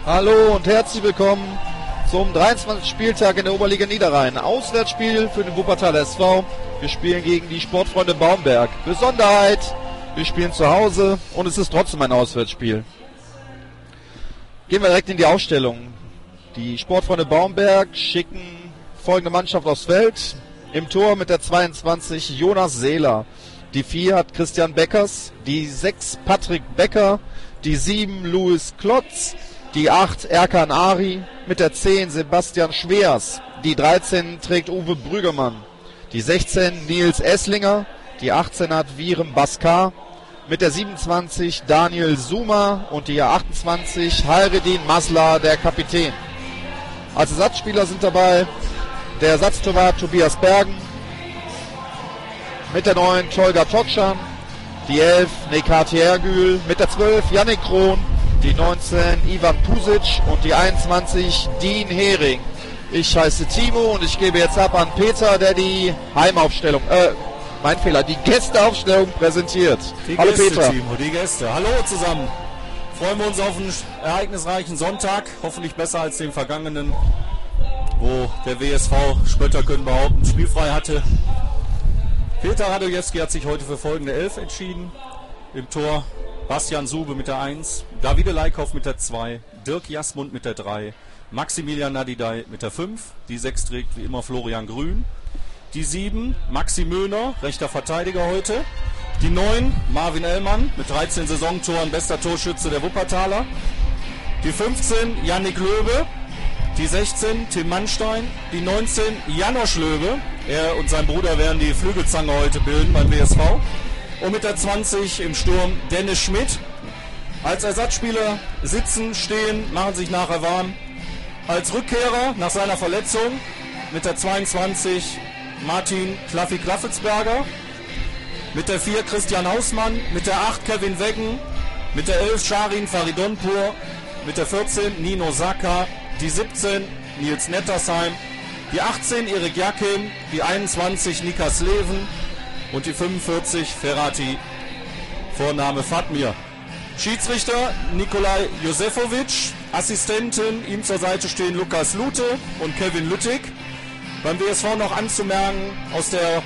Hallo und herzlich willkommen zum 23. Spieltag in der Oberliga Niederrhein. Auswärtsspiel für den Wuppertaler SV. Wir spielen gegen die Sportfreunde Baumberg. Besonderheit, wir spielen zu Hause und es ist trotzdem ein Auswärtsspiel. Gehen wir direkt in die Aufstellung. Die Sportfreunde Baumberg schicken folgende Mannschaft aufs Feld. Im Tor mit der 22 Jonas Seeler. Die 4 hat Christian Beckers. Die 6 Patrick Becker. Die 7 Louis Klotz. Die 8 Erkan Ari, mit der 10 Sebastian Schweers, die 13 trägt Uwe Brüggemann, die 16 Nils Esslinger, die 18 hat Virem Baskar, mit der 27 Daniel Suma und die 28 Hayredin Masla, der Kapitän. Als Ersatzspieler sind dabei der Ersatztorwart Tobias Bergen, mit der 9 Tolga Tokschan, die 11 Nekati Ergül, mit der 12 Yannick Krohn, die 19 Ivan Pusic und die 21 Dean Hering. Ich heiße Timo und ich gebe jetzt ab an Peter, der die Heimaufstellung, die Gästeaufstellung präsentiert. Hallo Peter. Timo, die Gäste. Hallo zusammen. Freuen wir uns auf einen ereignisreichen Sonntag. Hoffentlich besser als den vergangenen, wo der WSV, Spötter können behaupten, spielfrei hatte. Peter Radojewski hat sich heute für folgende 11 entschieden. Im Tor Bastian Sube mit der 1, Davide Leikhoff mit der 2, Dirk Jasmund mit der 3, Maximilian Nadidai mit der 5, die 6 trägt wie immer Florian Grün, die 7 Maxi Möhner, rechter Verteidiger heute, die 9 Marvin Ellmann mit 13 Saisontoren, bester Torschütze der Wuppertaler, die 15 Yannick Löwe, die 16 Tim Mannstein, die 19 Janosch Löwe, er und sein Bruder werden die Flügelzange heute bilden beim WSV. Und mit der 20 im Sturm Dennis Schmidt. Als Ersatzspieler sitzen, stehen, machen sich nachher warm. Als Rückkehrer nach seiner Verletzung mit der 22 Martin Klaffi Klaffelsberger. Mit der 4 Christian Hausmann. Mit der 8 Kevin Weggen. Mit der 11 Sharin Faridonpur. Mit der 14 Nino Saka. Die 17 Nils Nettersheim. Die 18 Erik Jakin. Die 21 Nikas Leven. Und die 45 Ferrati, Vorname Fatmir. Schiedsrichter Nikolai Josefovic, Assistenten ihm zur Seite stehen Lukas Lute und Kevin Lüttig. Beim WSV noch anzumerken, aus der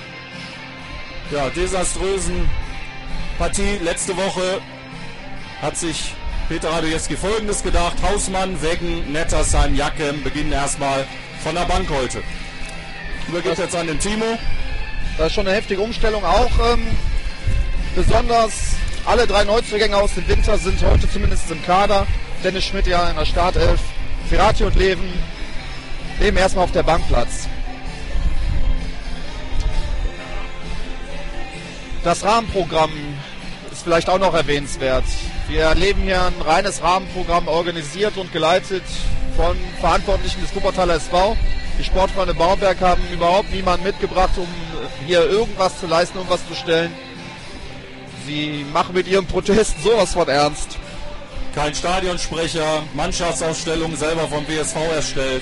desaströsen Partie letzte Woche hat sich Peter Radojewski Folgendes gedacht: Hausmann, Weggen, Nettersheim, Jacken beginnen erstmal von der Bank heute. Übergeht jetzt an den Timo. Das ist schon eine heftige Umstellung auch. Besonders alle 3 Neuzugänge aus dem Winter sind heute zumindest im Kader. Dennis Schmidt ja in der Startelf. Ferrati und Leven nehmen erstmal auf der Bank Platz. Das Rahmenprogramm ist vielleicht auch noch erwähnenswert. Wir erleben hier ein reines Rahmenprogramm, organisiert und geleitet von Verantwortlichen des Wuppertaler SV. Die Sportfreunde Baumberg haben überhaupt niemanden mitgebracht, um hier irgendwas zu leisten, um was zu stellen. Sie machen mit ihrem Protest sowas von ernst. Kein Stadionsprecher, Mannschaftsausstellung selber vom WSV erstellt.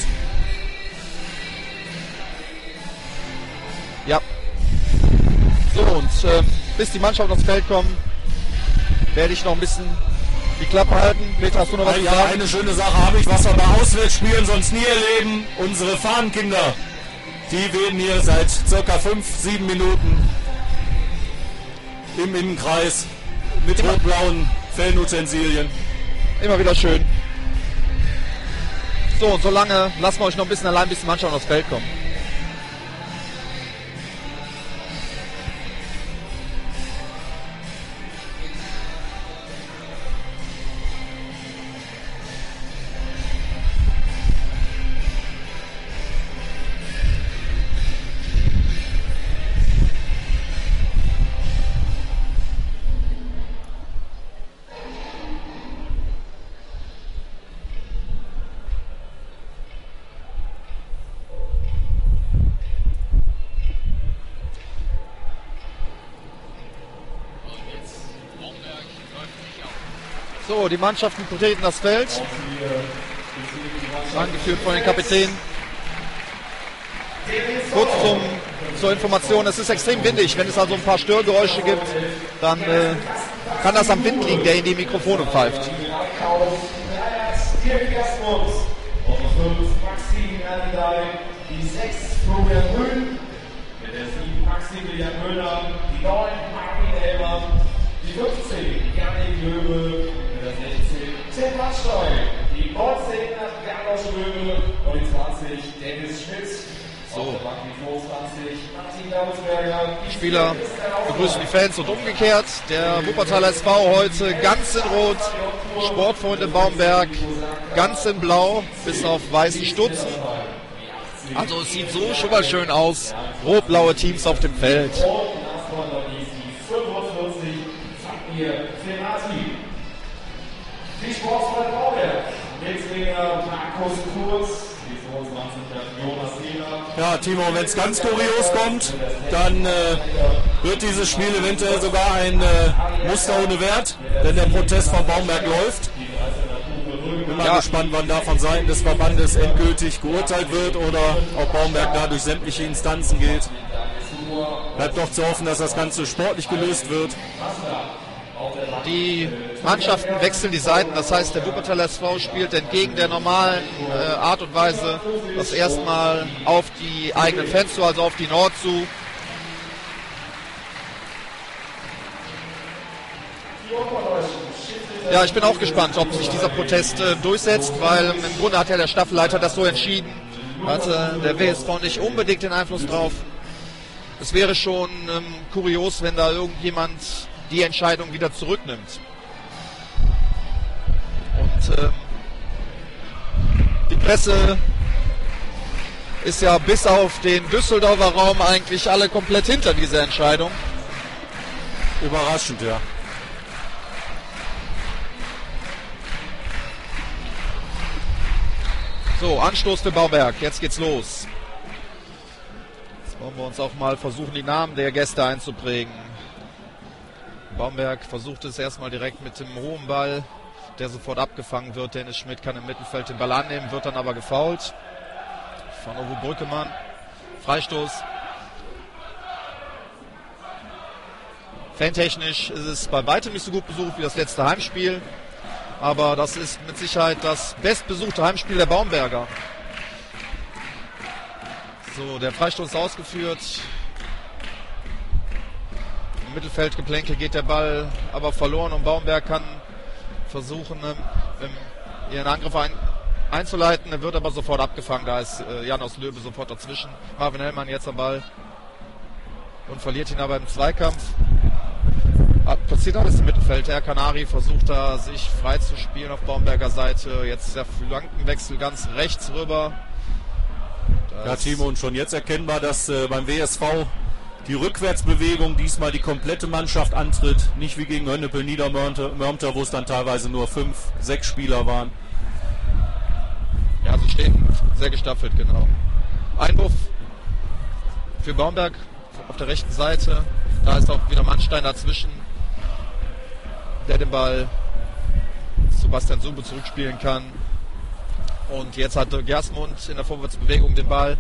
Ja. So, und bis die Mannschaft aufs Feld kommt, werde ich noch ein bisschen die Klappe halten. Peter, hast du noch was zu sagen? Eine schöne Sache habe ich, was wir bei Auswärtsspielen sonst nie erleben. Unsere Fahnenkinder, die werden hier seit ca. 5-7 Minuten im Innenkreis mit rot-blauen Fellenutensilien. Immer wieder schön. So, und solange lassen wir euch noch ein bisschen allein, bis die Mannschaft aufs Feld kommt. So, die Mannschaften betreten das Feld. Angeführt von den Kapitänen. Kurz zur Information, es ist extrem windig. Wenn es also ein paar Störgeräusche gibt, dann kann das am Wind liegen, der in die Mikrofone pfeift. Dirk Jasmund. Auf der 5 Maximilian Dai. Die 6 Florian Grün. Mit der 7 Maximilian Müller. Die 9 Martin Elmer. Die 15 Janik Löwe. Mit der 16 Tim Mattstein. Die 19 Carlos Löwe. Und die 20 Dennis Schmidt. So. Die Spieler begrüßen die Fans und umgekehrt. Der Wuppertaler SV heute ganz in Rot, Sportfreunde Baumberg ganz in Blau, bis auf weißen Stutzen. Also es sieht so schon mal schön aus. Rot-blaue Teams auf dem Feld. Die Sportfreunde Baumberg. Netzlinger Markus Kurz. Ja, Timo, wenn es ganz kurios kommt, dann wird dieses Spiel eventuell sogar ein Muster ohne Wert, denn der Protest von Baumberg läuft. Bin mal gespannt, wann da von Seiten des Verbandes endgültig geurteilt wird oder ob Baumberg da durch sämtliche Instanzen geht. Bleibt doch zu hoffen, dass das Ganze sportlich gelöst wird. Die Mannschaften wechseln die Seiten, das heißt, der Wuppertaler SV spielt entgegen der normalen Art und Weise das erste Mal auf die eigenen Fans zu, also auf die Nord zu. Ja, ich bin auch gespannt, ob sich dieser Protest durchsetzt, weil im Grunde hat ja der Staffelleiter das so entschieden. Hatte der WSV nicht unbedingt den Einfluss drauf. Es wäre schon kurios, wenn da irgendjemand die Entscheidung wieder zurücknimmt. Und die Presse ist ja bis auf den Düsseldorfer Raum eigentlich alle komplett hinter dieser Entscheidung. Überraschend, ja. So, Anstoß für Baumberg. Jetzt geht's los. Jetzt wollen wir uns auch mal versuchen, die Namen der Gäste einzuprägen. Baumberg versucht es erstmal direkt mit dem hohen Ball, der sofort abgefangen wird. Dennis Schmidt kann im Mittelfeld den Ball annehmen, wird dann aber gefoult von Uwe Brückemann. Freistoß. Fantechnisch ist es bei weitem nicht so gut besucht wie das letzte Heimspiel. Aber das ist mit Sicherheit das bestbesuchte Heimspiel der Baumberger. So, der Freistoß ist ausgeführt. Im Mittelfeldgeplänkel geht der Ball aber verloren und Baumberg kann versuchen, ihren Angriff einzuleiten. Er wird aber sofort abgefangen. Da ist Janos Löwe sofort dazwischen. Marvin Hellmann jetzt am Ball und verliert ihn aber im Zweikampf. Passiert alles im Mittelfeld. Herr Kanari versucht da, sich frei zu spielen auf Baumberger Seite. Jetzt der Flankenwechsel ganz rechts rüber. Ja, Timo, und schon jetzt erkennbar, dass beim WSV die Rückwärtsbewegung diesmal die komplette Mannschaft antritt. Nicht wie gegen Hönnepel Niedermörmter, wo es dann teilweise nur 5, 6 Spieler waren. Ja, sie stehen sehr gestaffelt, genau. Einwurf für Baumberg auf der rechten Seite. Da ist auch wieder Mannstein dazwischen, der den Ball zu Bastian Sube zurückspielen kann. Und jetzt hat Gersmund in der Vorwärtsbewegung den Ball.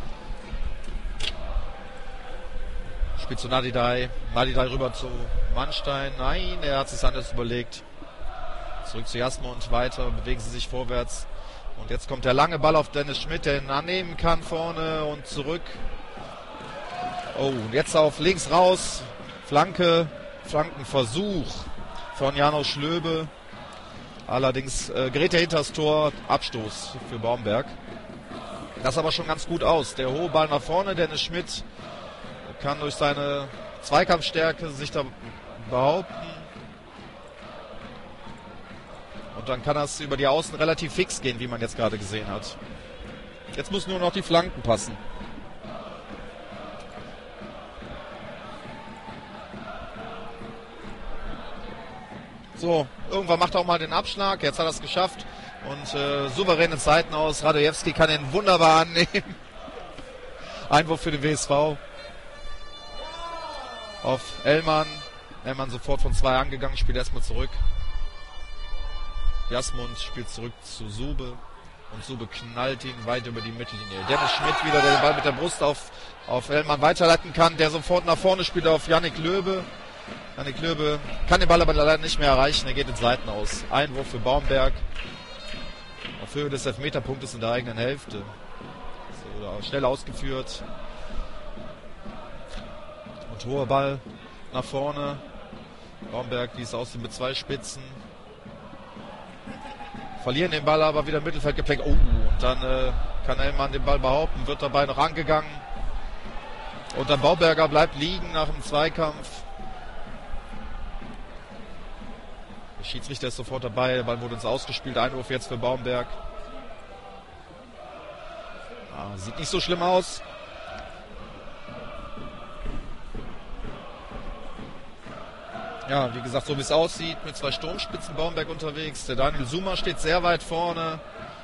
Spielt zu Nadidai. Nadidai rüber zu Mannstein. Nein, er hat sich anders überlegt. Zurück zu Jasmund. Weiter bewegen sie sich vorwärts. Und jetzt kommt der lange Ball auf Dennis Schmidt, der ihn annehmen kann vorne und zurück. Oh, und jetzt auf links raus. Flankenversuch von Janos Schlöbe. Allerdings gerät er hinter das Tor. Abstoß für Baumberg. Das aber schon ganz gut aus. Der hohe Ball nach vorne. Dennis Schmidt kann durch seine Zweikampfstärke sich da behaupten. Und dann kann das über die Außen relativ fix gehen, wie man jetzt gerade gesehen hat. Jetzt müssen nur noch die Flanken passen. So, irgendwann macht er auch mal den Abschlag. Jetzt hat er es geschafft. Und souveräne Zeiten aus. Radojewski kann ihn wunderbar annehmen. Einwurf für den WSV. Auf Ellmann. Ellmann sofort von 2 angegangen, spielt erstmal zurück. Jasmund spielt zurück zu Sube. Und Sube knallt ihn weit über die Mittellinie. Dennis Schmidt wieder, der den Ball mit der Brust auf Ellmann weiterleiten kann. Der sofort nach vorne spielt auf Yannick Löwe. Yannick Löwe kann den Ball aber leider nicht mehr erreichen. Er geht in Seiten aus. Einwurf für Baumberg. Auf Höhe des Elfmeterpunktes in der eigenen Hälfte. So, schnell ausgeführt. Und hoher Ball nach vorne. Baumberg, wie es aussieht, mit 2 Spitzen. Verlieren den Ball aber wieder im Mittelfeld gepflegt. Oh, und dann kann Ellmann den Ball behaupten, wird dabei noch angegangen. Und dann Baumberger bleibt liegen nach dem Zweikampf. Der Schiedsrichter ist sofort dabei, der Ball wurde uns ausgespielt. Einwurf jetzt für Baumberg. Sieht nicht so schlimm aus. Ja, wie gesagt, so wie es aussieht, mit 2 Sturmspitzen Baumberg unterwegs. Der Daniel Suma steht sehr weit vorne.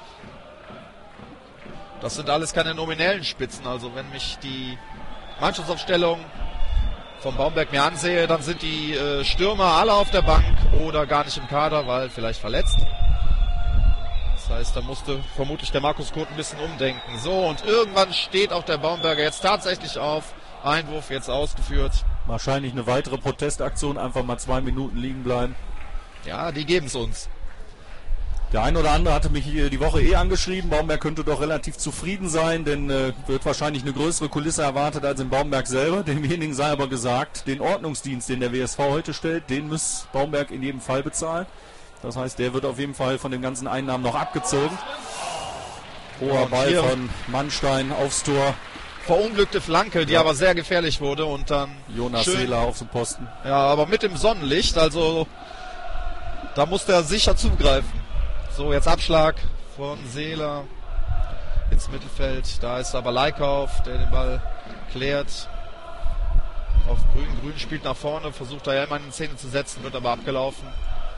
Das sind alles keine nominellen Spitzen. Also wenn mich die Mannschaftsaufstellung vom Baumberg mir ansehe, dann sind die Stürmer alle auf der Bank oder gar nicht im Kader, weil vielleicht verletzt. Das heißt, da musste vermutlich der Markus Kurt ein bisschen umdenken. So, und irgendwann steht auch der Baumberger jetzt tatsächlich auf. Einwurf jetzt ausgeführt. Wahrscheinlich eine weitere Protestaktion, einfach mal 2 Minuten liegen bleiben. Ja, die geben es uns. Der ein oder andere hatte mich die Woche angeschrieben, Baumberg könnte doch relativ zufrieden sein, denn wird wahrscheinlich eine größere Kulisse erwartet als in Baumberg selber. Demjenigen sei aber gesagt, den Ordnungsdienst, den der WSV heute stellt, den muss Baumberg in jedem Fall bezahlen. Das heißt, der wird auf jeden Fall von den ganzen Einnahmen noch abgezogen. Hoher Ball von Mannstein aufs Tor. Verunglückte Flanke, die aber sehr gefährlich wurde und dann Jonas Seeler auf dem Posten. Ja, aber mit dem Sonnenlicht, also da musste er sicher zugreifen. So, jetzt Abschlag von Seeler ins Mittelfeld. Da ist aber Leikauf, der den Ball klärt. Auf Grün. Grün spielt nach vorne, versucht da Ellmann in Szene zu setzen, wird aber abgelaufen.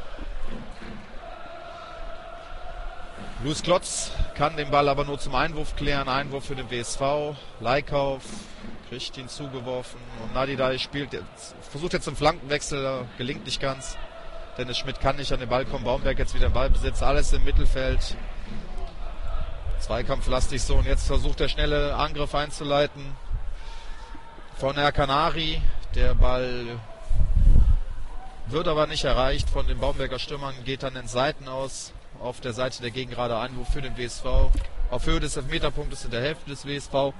Luis Klotz kann den Ball aber nur zum Einwurf klären. Einwurf für den WSV. Leikauf kriegt ihn zugeworfen. Und Nadidai versucht jetzt einen Flankenwechsel, gelingt nicht ganz. Dennis Schmidt kann nicht an den Ball kommen. Baumberg jetzt wieder im Ballbesitz. Alles im Mittelfeld. Zweikampflastig so. Und jetzt versucht der schnelle Angriff einzuleiten von Herr Kanari. Der Ball wird aber nicht erreicht von den Baumberger Stürmern. Geht dann in Seiten aus. Auf der Seite der Gegengerade Einwurf für den WSV. Auf Höhe des Elfmeterpunktes in der Hälfte des WSV.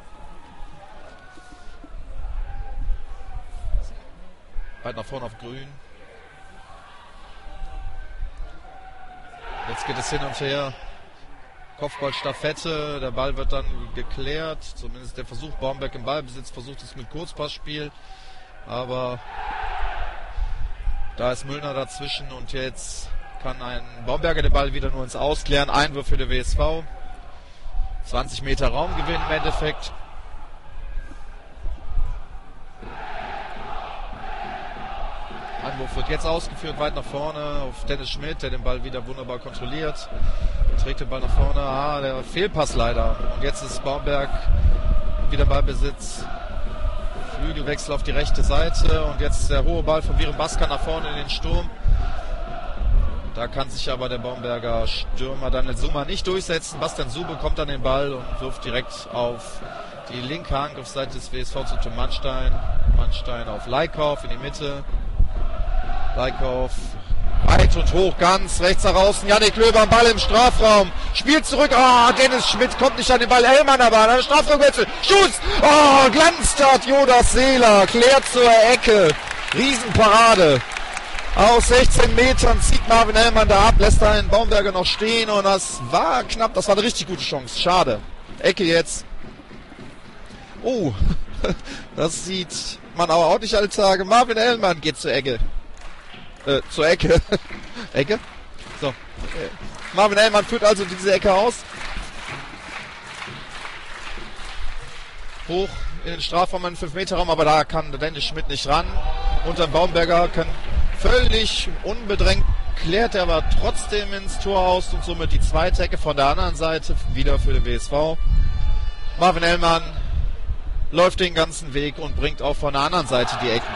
Weit nach vorne auf Grün. Jetzt geht es hin und her. Kopfballstaffette. Der Ball wird dann geklärt. Zumindest der Versuch. Baumberg im Ballbesitz versucht es mit Kurzpassspiel. Aber da ist Müllner dazwischen und jetzt kann ein Baumberger den Ball wieder nur ins Ausklären. Einwurf für den WSV. 20 Meter Raumgewinn im Endeffekt. Einwurf wird jetzt ausgeführt, weit nach vorne auf Dennis Schmidt, der den Ball wieder wunderbar kontrolliert. Trägt den Ball nach vorne. Der Fehlpass leider. Und jetzt ist Baumberg wieder Ballbesitz. Flügelwechsel auf die rechte Seite. Und jetzt der hohe Ball von Viren Baska nach vorne in den Sturm. Da kann sich aber der Baumberger Stürmer Daniel Suma nicht durchsetzen. Bastian Su bekommt dann den Ball und wirft direkt auf die linke Angriffsseite des WSV zu Tim Mannstein. Mannstein auf Leikauf in die Mitte. Leikauf weit und hoch, ganz rechts nach außen. Jannik Löber am Ball im Strafraum. Spielt zurück. Dennis Schmidt kommt nicht an den Ball. Ellmann aber an der Strafraumwechsel. Schuss. Glanztat Jonas Seeler. Klärt zur Ecke. Riesenparade. Aus 16 Metern zieht Marvin Ellmann da ab, lässt da einen Baumberger noch stehen und das war knapp, das war eine richtig gute Chance. Schade. Ecke jetzt. Oh, das sieht man aber auch nicht alle Tage. Marvin Ellmann geht zur Ecke. Zur Ecke. Ecke? So. Marvin Ellmann führt also diese Ecke aus. Hoch in den Strafraum, in den 5-Meter-Raum, aber da kann Dennis Schmidt nicht ran. Und dann Baumberger kann völlig unbedrängt, klärt er aber trotzdem ins Tor aus und somit die zweite Ecke von der anderen Seite wieder für den WSV. Marvin Ellmann läuft den ganzen Weg und bringt auch von der anderen Seite die Ecken.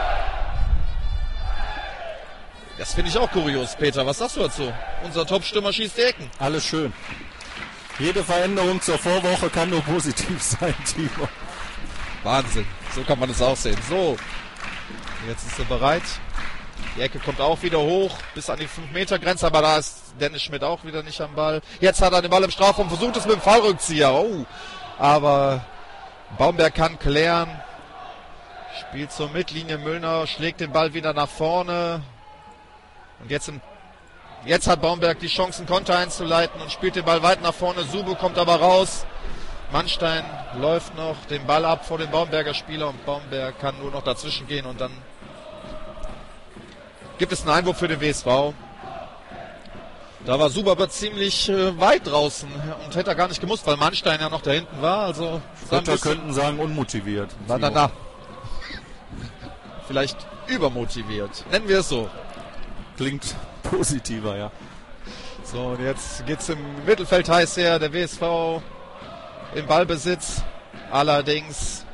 Das finde ich auch kurios, Peter. Was sagst du dazu? Unser Top-Stürmer schießt die Ecken. Alles schön. Jede Veränderung zur Vorwoche kann nur positiv sein, Timo. Wahnsinn. So kann man es auch sehen. So, jetzt ist er bereit. Die Ecke kommt auch wieder hoch bis an die 5-Meter-Grenze, aber da ist Dennis Schmidt auch wieder nicht am Ball. Jetzt hat er den Ball im Strafraum, versucht es mit dem Fallrückzieher. Oh, aber Baumberg kann klären. Spielt zur Mittellinie, Müllner schlägt den Ball wieder nach vorne. Und jetzt hat Baumberg die Chance, einen Konter einzuleiten und spielt den Ball weit nach vorne. Sube kommt aber raus. Mannstein läuft noch den Ball ab vor dem Baumberger Spieler und Baumberg kann nur noch dazwischen gehen und dann gibt es einen Einwurf für den WSV. Da war Sube aber ziemlich weit draußen und hätte er gar nicht gemusst, weil Mannstein ja noch da hinten war. Also Götter könnten sagen unmotiviert. Na. Vielleicht übermotiviert. Nennen wir es so. Klingt positiver, ja. So, und jetzt geht's im Mittelfeld heiß her. Der WSV im Ballbesitz. Allerdings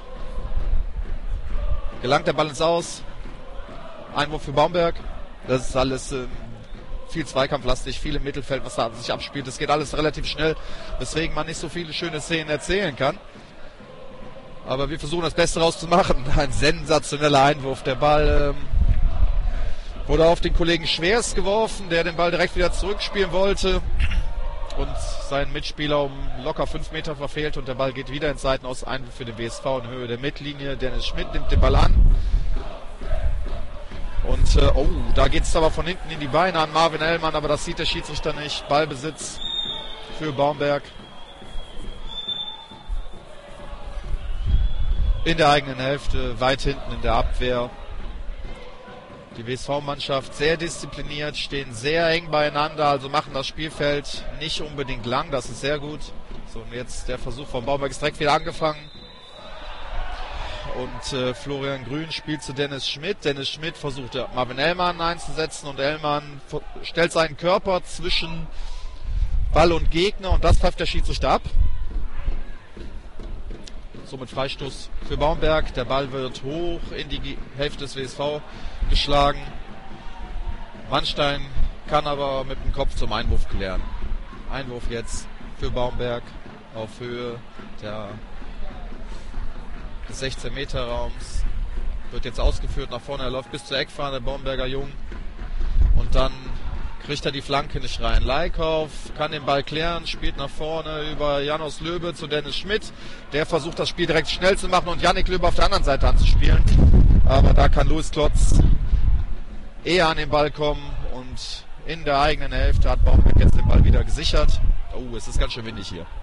gelangt der Ball ins Aus. Einwurf für Baumberg. Das ist alles viel zweikampflastig, viel im Mittelfeld, was da sich abspielt. Das geht alles relativ schnell, weswegen man nicht so viele schöne Szenen erzählen kann. Aber wir versuchen das Beste rauszumachen. Ein sensationeller Einwurf. Der Ball wurde auf den Kollegen Schwers geworfen, der den Ball direkt wieder zurückspielen wollte und seinen Mitspieler um locker 5 Meter verfehlt und der Ball geht wieder ins Seitenaus. Einwurf für den WSV in Höhe der Mittellinie. Dennis Schmidt nimmt den Ball an. Und da geht es aber von hinten in die Beine an Marvin Ellmann, aber das sieht der Schiedsrichter nicht. Ballbesitz für Baumberg. In der eigenen Hälfte, weit hinten in der Abwehr. Die WSV-Mannschaft sehr diszipliniert, stehen sehr eng beieinander, also machen das Spielfeld nicht unbedingt lang, das ist sehr gut. So, und jetzt der Versuch von Baumberg ist direkt wieder angefangen. Und Florian Grün spielt zu Dennis Schmidt. Dennis Schmidt versucht Marvin Ellmann einzusetzen und Ellmann stellt seinen Körper zwischen Ball und Gegner und das pfeift der Schiedsrichter ab. Somit Freistoß für Baumberg. Der Ball wird hoch in die Hälfte des WSV geschlagen. Mannstein kann aber mit dem Kopf zum Einwurf klären. Einwurf jetzt für Baumberg auf Höhe des 16-Meter-Raums. Wird jetzt ausgeführt nach vorne. Er läuft bis zur Eckfahne, der Baumberger Jung. Und dann kriegt er die Flanke nicht rein. Leikauf kann den Ball klären, spielt nach vorne über Janos Löbe zu Dennis Schmidt. Der versucht das Spiel direkt schnell zu machen und Yannick Löbe auf der anderen Seite anzuspielen. Aber da kann Louis Klotz eher an den Ball kommen und in der eigenen Hälfte hat Baumberg jetzt den Ball wieder gesichert. Oh, es ist ganz schön windig hier.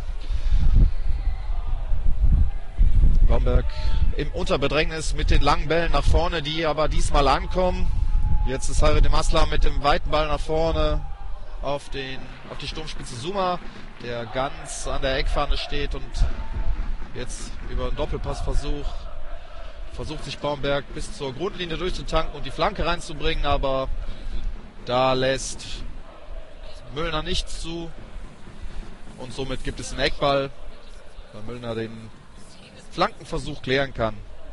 Baumberg im Unterbedrängnis mit den langen Bällen nach vorne, die aber diesmal ankommen. Jetzt ist Hayredin Aslan mit dem weiten Ball nach vorne auf die Sturmspitze Suma, der ganz an der Eckfahne steht und jetzt über einen Doppelpassversuch versucht sich Baumberg bis zur Grundlinie durchzutanken und die Flanke reinzubringen, aber da lässt Müllner nichts zu und somit gibt es einen Eckball, weil Müllner den Flankenversuch klären kann.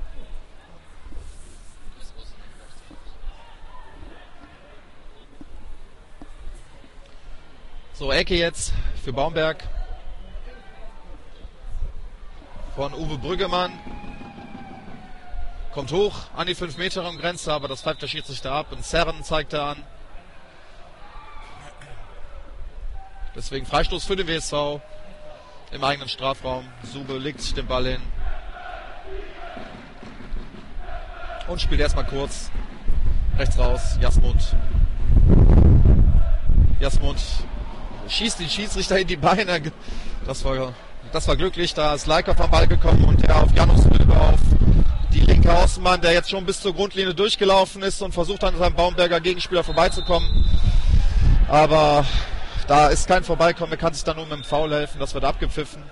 So, Ecke jetzt für Baumberg von Uwe Brüggemann. Kommt hoch an die 5-Meter-Grenze, aber das pfeift der Schiedsrichter ab. Und Zerren zeigt er an. Deswegen Freistoß für den WSV im eigenen Strafraum. Sube legt den Ball hin. Und spielt erstmal kurz rechts raus. Jasmund schießt den Schiedsrichter in die Beine. Das war glücklich. Da ist Leikauf am Ball gekommen und der auf Janos Löbe auf die linke Außenbahn, der jetzt schon bis zur Grundlinie durchgelaufen ist und versucht an seinem Baumberger Gegenspieler vorbeizukommen. Aber da ist kein Vorbeikommen. Er kann sich dann nur mit dem Foul helfen. Das wird abgepfiffen.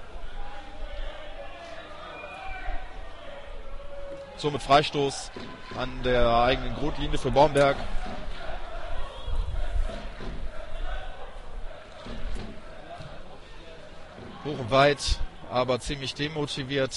Somit Freistoß an der eigenen Grundlinie für Baumberg. Hoch und weit, aber ziemlich demotiviert.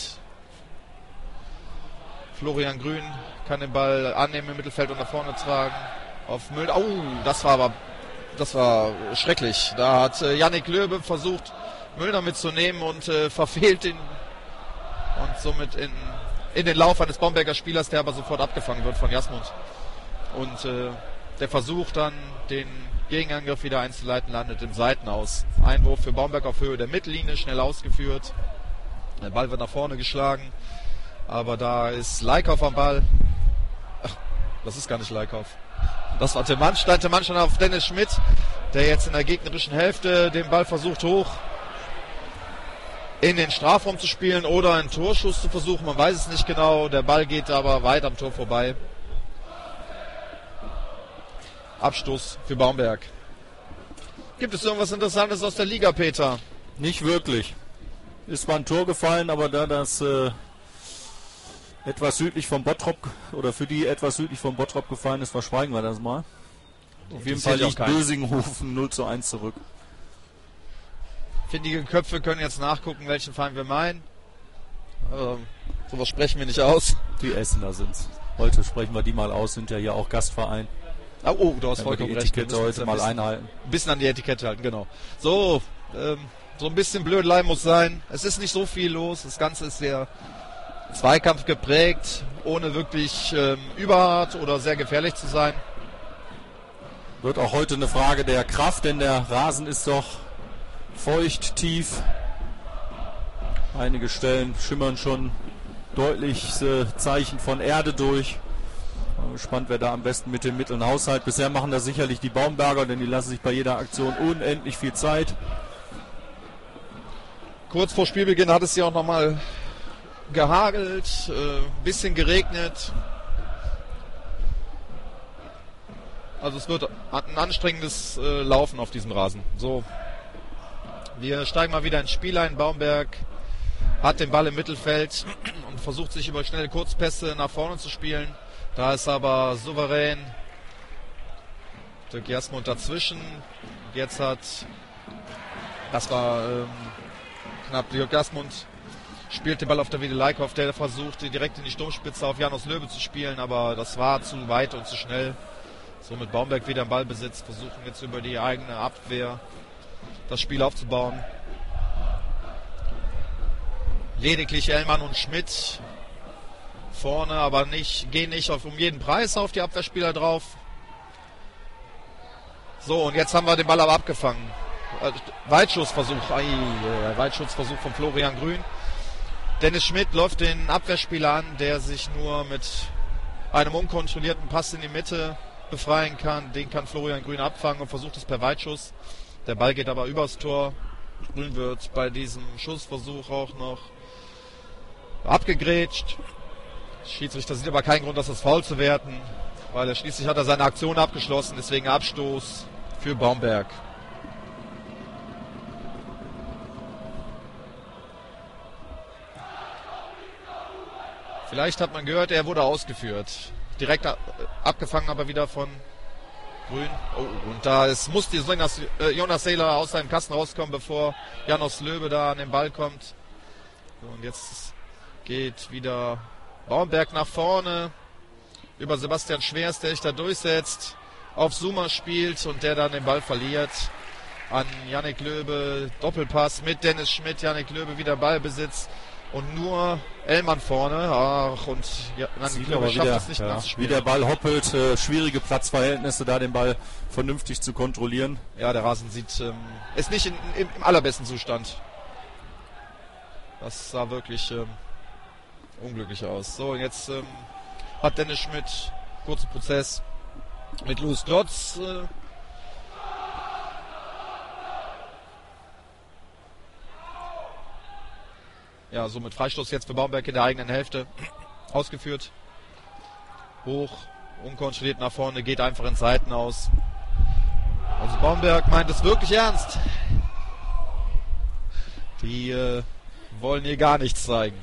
Florian Grün kann den Ball annehmen im Mittelfeld und nach vorne tragen. Auf Müllner. Oh, das war schrecklich. Da hat Yannick Löbe versucht, Müllner mitzunehmen und verfehlt ihn. Und somit in den Lauf eines Baumberger Spielers, der aber sofort abgefangen wird von Jasmund. Und der Versuch dann, den Gegenangriff wieder einzuleiten, landet im Seitenaus. Einwurf für Baumberg auf Höhe der Mittellinie, schnell ausgeführt. Der Ball wird nach vorne geschlagen, aber da ist Leikhoff am Ball. Ach, das ist gar nicht Leikhoff. Das war Timann, stand auf Dennis Schmidt, der jetzt in der gegnerischen Hälfte den Ball versucht hoch in den Strafraum zu spielen oder einen Torschuss zu versuchen. Man weiß es nicht genau, der Ball geht aber weit am Tor vorbei. Abstoß für Baumberg. Gibt es irgendwas Interessantes aus der Liga, Peter? Nicht wirklich. Ist zwar ein Tor gefallen, aber da das etwas südlich von Bottrop oder für die etwas südlich von Bottrop gefallen ist, verschweigen wir das mal. Auf jeden Fall liegt Bösinghofen 0:1 zurück. Findige Köpfe können jetzt nachgucken, welchen Verein wir meinen. Sowas sprechen wir nicht aus. Die Essener sind's. Heute sprechen wir die mal aus, sind ja hier auch Gastverein. Oh, du hast vollkommen die recht. Etikette heute mal einhalten. Ein bisschen an die Etikette halten, genau. So ein bisschen Blödelei muss sein. Es ist nicht so viel los. Das Ganze ist sehr Zweikampf geprägt, ohne wirklich überhart oder sehr gefährlich zu sein. Wird auch heute eine Frage der Kraft, denn der Rasen ist doch feucht, tief. Einige Stellen schimmern schon deutliche Zeichen von Erde durch. Bin gespannt, wer da am besten mit den Mitteln haushaltet. Bisher machen das sicherlich die Baumberger, denn die lassen sich bei jeder Aktion unendlich viel Zeit. Kurz vor Spielbeginn hat es hier auch nochmal gehagelt, bisschen geregnet. Also es wird ein anstrengendes Laufen auf diesem Rasen. So, wir steigen mal wieder ins Spiel ein. Baumberg hat den Ball im Mittelfeld und versucht sich über schnelle Kurzpässe nach vorne zu spielen. Da ist aber souverän Dirk Jasmund dazwischen. Jetzt das war knapp, Dirk Jasmund spielt den Ball auf Davide Leikhoff, der versucht direkt in die Sturmspitze auf Janos Löbe zu spielen, aber das war zu weit und zu schnell. Somit Baumberg wieder im Ballbesitz, versuchen jetzt über die eigene Abwehr das Spiel aufzubauen. Lediglich Ellmann und Schmidt vorne, aber gehen nicht um jeden Preis auf die Abwehrspieler drauf. So, und jetzt haben wir den Ball aber abgefangen. Weitschussversuch von Florian Grün. Dennis Schmidt läuft den Abwehrspieler an, der sich nur mit einem unkontrollierten Pass in die Mitte befreien kann. Den kann Florian Grün abfangen und versucht es per Weitschuss. Der Ball geht aber übers Tor. Grün wird bei diesem Schussversuch auch noch abgegrätscht. Schiedsrichter sieht aber keinen Grund, das als Foul zu werten, weil schließlich hat er seine Aktion abgeschlossen, deswegen Abstoß für Baumberg. Vielleicht hat man gehört, er wurde ausgeführt. Direkt abgefangen, aber wieder von Grün. Oh, und da musste Jonas Seeler aus seinem Kasten rauskommen, bevor Janos Löbe da an den Ball kommt. So, und jetzt geht wieder Baumberg nach vorne. Über Sebastian Schwers, der sich da durchsetzt. Auf Zuma spielt und der dann den Ball verliert. An Yannick Löbe. Doppelpass mit Dennis Schmidt. Yannick Löbe wieder Ballbesitz. Und nur Ellmann vorne. Ach, und Yannick Löbe schafft es nicht mehr zu spielen. Wie der Ball hoppelt. Schwierige Platzverhältnisse, da den Ball vernünftig zu kontrollieren. Ja, der Rasen ist nicht im allerbesten Zustand. Das sah wirklich unglücklich aus. So, jetzt hat Dennis Schmidt kurzen Prozess mit Louis Glotz. Ja, somit Freistoß jetzt für Baumberg in der eigenen Hälfte ausgeführt. Hoch, unkontrolliert nach vorne, geht einfach ins Seitenaus. Also Baumberg meint es wirklich ernst. Die wollen hier gar nichts zeigen.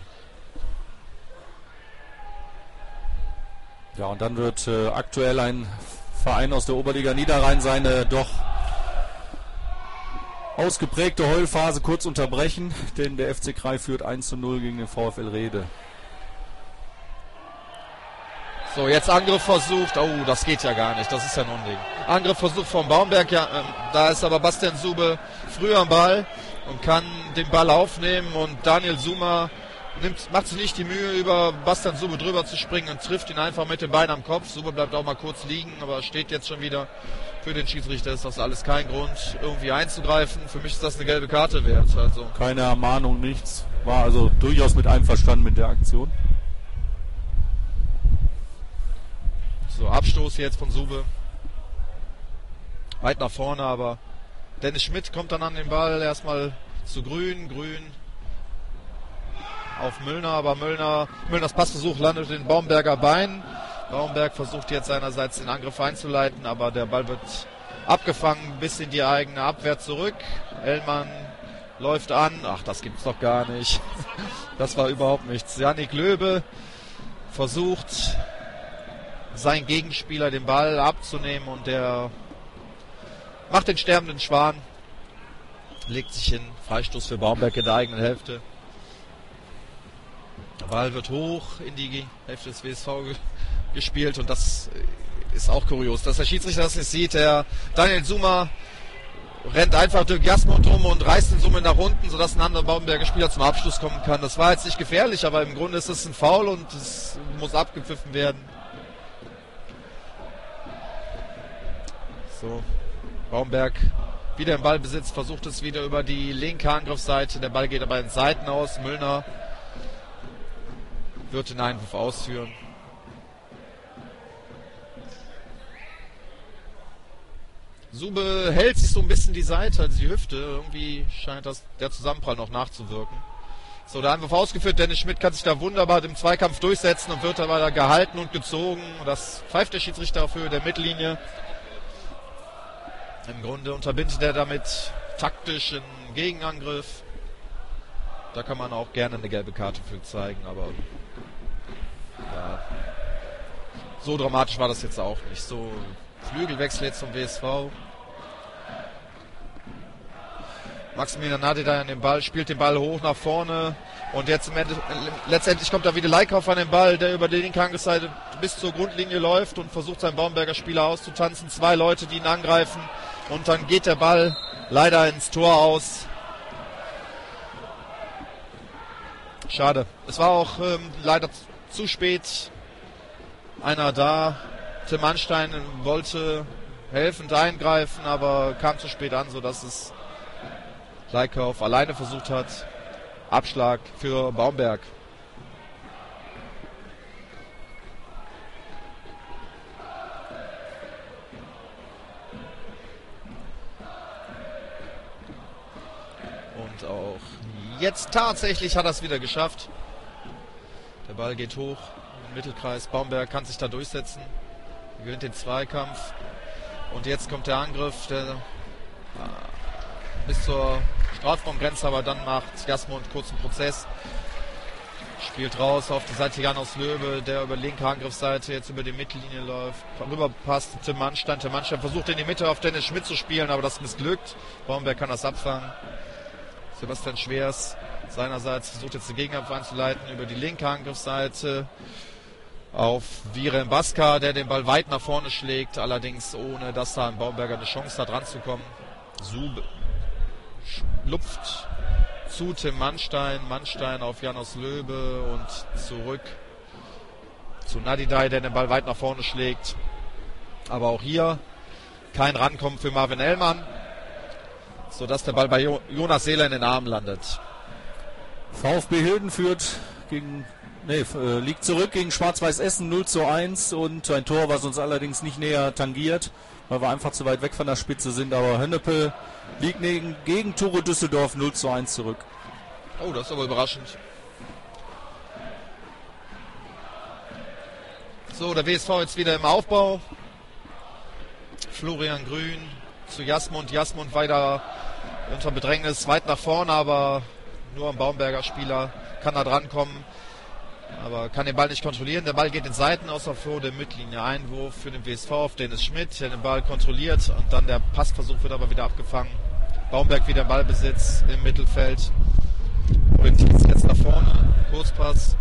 Ja, und dann wird aktuell ein Verein aus der Oberliga Niederrhein seine doch ausgeprägte Heulphase kurz unterbrechen, denn der FC Krai führt 1:0 gegen den VfL Rehde. So, jetzt Angriff versucht. Oh, das geht ja gar nicht. Das ist ja ein Unding. Angriffversuch von Baumberg. Ja, da ist aber Bastian Sube früher am Ball und kann den Ball aufnehmen. Und Daniel Zuma macht sich nicht die Mühe, über Bastian Sube drüber zu springen und trifft ihn einfach mit dem Bein am Kopf. Sube bleibt auch mal kurz liegen, aber steht jetzt schon wieder. Für den Schiedsrichter ist das alles kein Grund, irgendwie einzugreifen. Für mich ist das eine gelbe Karte wert. Also keine Ermahnung, nichts. War also durchaus mit einverstanden mit der Aktion. So, Abstoß jetzt von Sube. Weit nach vorne, aber Dennis Schmidt kommt dann an den Ball. Erstmal zu Grün auf Müllner, aber Müllners Passversuch landet in Baumberger Bein. Baumberg versucht jetzt seinerseits den Angriff einzuleiten, aber der Ball wird abgefangen bis in die eigene Abwehr zurück. Ellmann läuft an. Ach, das gibt's doch gar nicht. Das war überhaupt nichts. Yannick Löbe versucht, seinen Gegenspieler den Ball abzunehmen und der macht den sterbenden Schwan. Legt sich hin. Freistoß für Baumberg in der eigenen Hälfte. Der Ball wird hoch in die Hälfte des WSV gespielt und das ist auch kurios, dass der Schiedsrichter das nicht sieht. Der Daniel Suma rennt einfach durch Jasmund rum und reißt den Summe nach unten, sodass ein anderer Baumberger Spieler zum Abschluss kommen kann. Das war jetzt nicht gefährlich, aber im Grunde ist es ein Foul und es muss abgepfiffen werden. So, Baumberg wieder im Ballbesitz, versucht es wieder über die linke Angriffsseite. Der Ball geht aber in Seiten aus. Müllner wird den Einwurf ausführen. Sube hält sich so ein bisschen die Seite, also die Hüfte. Irgendwie scheint der Zusammenprall noch nachzuwirken. So, der Einwurf ausgeführt. Dennis Schmidt kann sich da wunderbar im Zweikampf durchsetzen und wird aber da gehalten und gezogen. Das pfeift der Schiedsrichter auf Höhe der Mittellinie. Im Grunde unterbindet er damit taktisch einen Gegenangriff. Da kann man auch gerne eine gelbe Karte für zeigen, aber ja, so dramatisch war das jetzt auch nicht. So, Flügelwechsel jetzt vom WSV. Maximilian Nadida an den Ball, spielt den Ball hoch nach vorne und jetzt letztendlich kommt da wieder Leikauf an den Ball, der über die linke Angriffsseite bis zur Grundlinie läuft und versucht seinen Baumberger Spieler auszutanzen. 2 Leute, die ihn angreifen und dann geht der Ball leider ins Tor aus. Schade. Es war auch leider zu spät einer da. Tim Anstein wollte helfend eingreifen, aber kam zu spät an, sodass es Leikauf alleine versucht hat. Abschlag für Baumberg. Und auch jetzt tatsächlich hat er es wieder geschafft. Der Ball geht hoch im Mittelkreis. Baumberg kann sich da durchsetzen. Er gewinnt den Zweikampf. Und jetzt kommt der Angriff, der bis zur Strafraumgrenze, aber dann macht Jasmund einen kurzen Prozess. Spielt raus auf die Seite Janos Löbe, der über die linke Angriffsseite jetzt über die Mittellinie läuft. Rüber passt Tim Mannstein. Tim Mannstein versucht in die Mitte auf Dennis Schmidt zu spielen, aber das missglückt. Baumberg kann das abfangen. Sebastian Schwers seinerseits versucht jetzt den Gegenkampf einzuleiten über die linke Angriffsseite auf Viren Baska, der den Ball weit nach vorne schlägt, allerdings ohne dass da ein Baumberger eine Chance hat ranzukommen. Sube lupft zu Tim Mannstein, Mannstein auf Janos Löbe und zurück zu Nadidai, der den Ball weit nach vorne schlägt. Aber auch hier kein Rankommen für Marvin Ellmann, sodass der Ball bei Jonas Seeler in den Armen landet. VfB Hilden liegt zurück gegen Schwarz-Weiß Essen 0:1 und ein Tor, was uns allerdings nicht näher tangiert, weil wir einfach zu weit weg von der Spitze sind. Aber Hönnepel liegt gegen Turo Düsseldorf 0:1 zurück. Oh, das ist aber überraschend. So, der WSV jetzt wieder im Aufbau. Florian Grün zu Jasmund. Jasmund weiter unter Bedrängnis, weit nach vorne, aber nur ein Baumberger Spieler kann da drankommen. Aber kann den Ball nicht kontrollieren. Der Ball geht in Seiten außer vor der Mittellinie. Einwurf für den WSV auf Dennis Schmidt, der den Ball kontrolliert. Und dann der Passversuch wird aber wieder abgefangen. Baumberg wieder im Ballbesitz im Mittelfeld. Orientiert jetzt nach vorne. Kurzpass.